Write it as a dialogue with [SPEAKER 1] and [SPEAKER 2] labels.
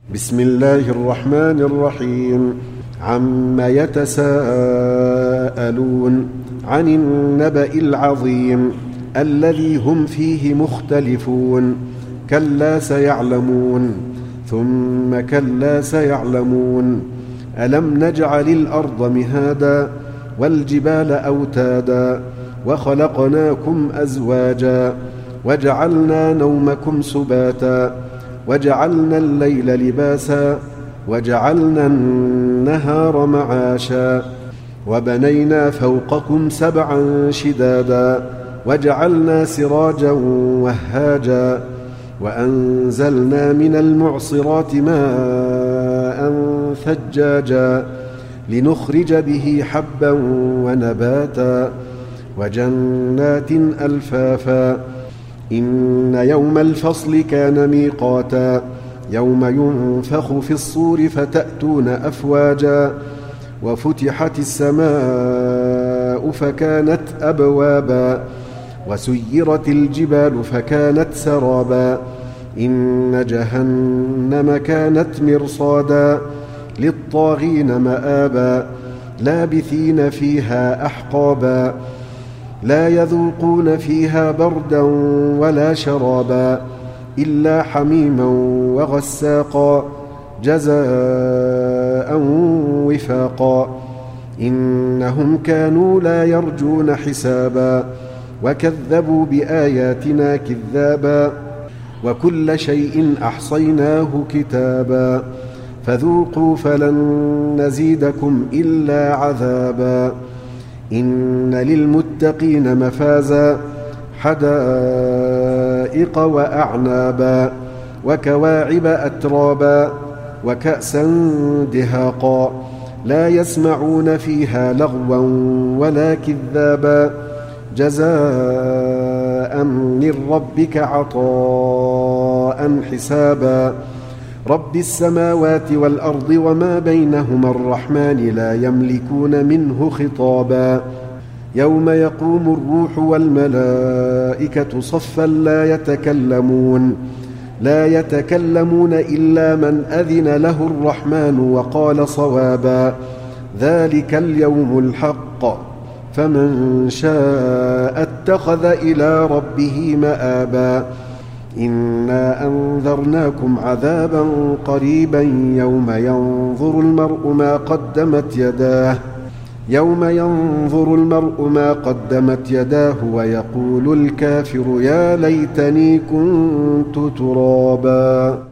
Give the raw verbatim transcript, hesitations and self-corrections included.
[SPEAKER 1] بسم الله الرحمن الرحيم. عم يتساءلون عن النبأ العظيم الذي هم فيه مختلفون. كلا سيعلمون ثم كلا سيعلمون. ألم نجعل الأرض مهادا والجبال أوتادا وخلقناكم أزواجا وجعلنا نومكم سباتا وجعلنا الليل لباسا وجعلنا النهار معاشا وبنينا فوقكم سبعا شدادا وجعلنا سراجا وهاجا وأنزلنا من المعصرات ماء ثجاجا لنخرج به حبا ونباتا وجنات ألفافا. إن يوم الفصل كان ميقاتا يوم ينفخ في الصور فتأتون أفواجا وفتحت السماء فكانت أبوابا وسيرت الجبال فكانت سرابا. إن جهنم كانت مرصادا للطاغين مآبا لابثين فيها أحقابا لا يذوقون فيها بردا ولا شرابا إلا حميما وغساقا جزاء وفاقا. إنهم كانوا لا يرجون حسابا وكذبوا بآياتنا كذابا وكل شيء أحصيناه كتابا فذوقوا فلن نزيدكم إلا عذابا. إن للمتقين مفازا حدائق وأعنابا وكواعب أترابا وكأسا دهاقا لا يسمعون فيها لغوا ولا كذابا جزاء من ربك عطاء حسابا. رب السماوات والأرض وما بينهما الرحمن لا يملكون منه خطابا. يوم يقوم الروح والملائكة صفا لا يتكلمون لا يتكلمون إلا من أذن له الرحمن وقال صوابا. ذلك اليوم الحق فمن شاء اتخذ إلى ربه مآبا. إنا أنذرناكم عذابا قريبا يوم ينظر المرء ما قدمت يداه يوم ينظر المرء ما قدمت يداه ويقول الكافر يا ليتني كنت ترابا.